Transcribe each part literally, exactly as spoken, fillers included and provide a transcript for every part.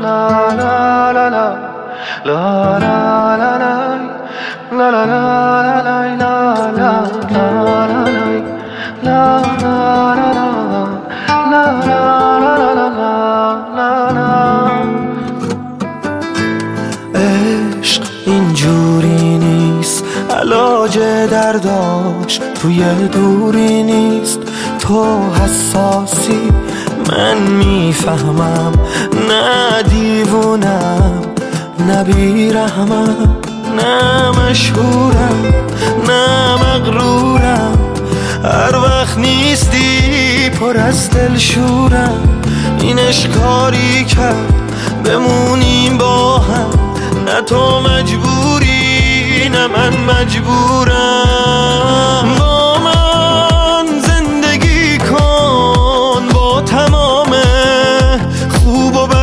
عشق اینجوری نیست، علاج درداش توی دوری نیست. تو حساسی من میفهمم، نه دیوونم نه بیرحمم، نه مشهورم نه مغرورم. هر وقت نیستی پر از دل شورم. این اشکاری کرد بمونیم با هم، نه تو مجبوری نه من مجبورم. با من زندگی کن با تمام خوب و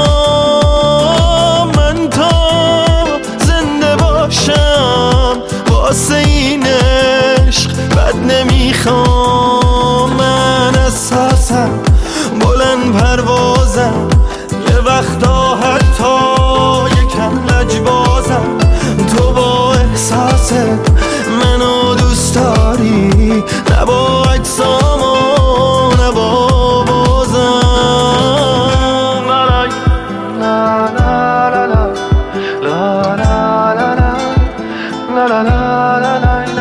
بدها، من تا زنده باشم واسه این عشق بد نمیخوام. من اساسم بلند پروازم، یه وقتا حتی یکم لجبازم. تو با احساست منو دوست داری، نه با اجسام و نه با بازم. لا لا لا لا لا لا لا لا لا لا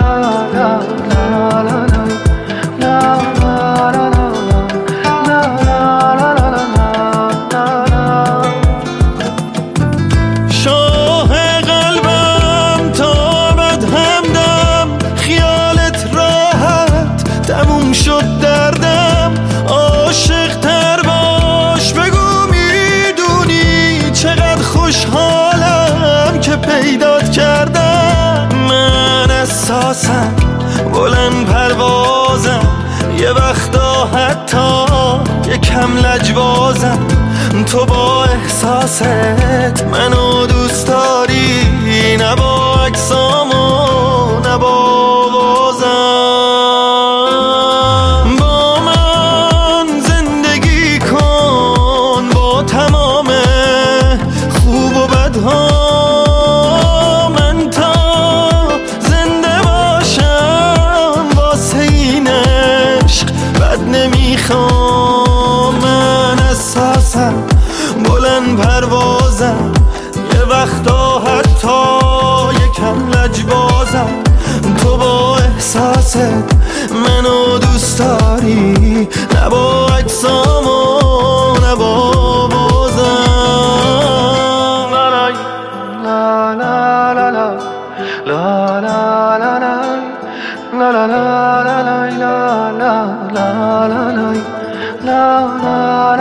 شد دردم. عاشق تر باش بگو میدونی چقدر خوشحالم که پیدات کردم. من اساسم بلند پروازم، یه وقتا حتی یکم لجبازم. تو با احساست منو دوست داری، نه با اجسام و نه با من تا زنده باشم واسه این عشق بد نمیخوام. من اساسم بلند پروازم، یه وقتا حتی یکم لجبازم. تو با احساست منو دوست داری، نه با اجسام و نه با بازم. La la la la la la la la la la la la la la la la la la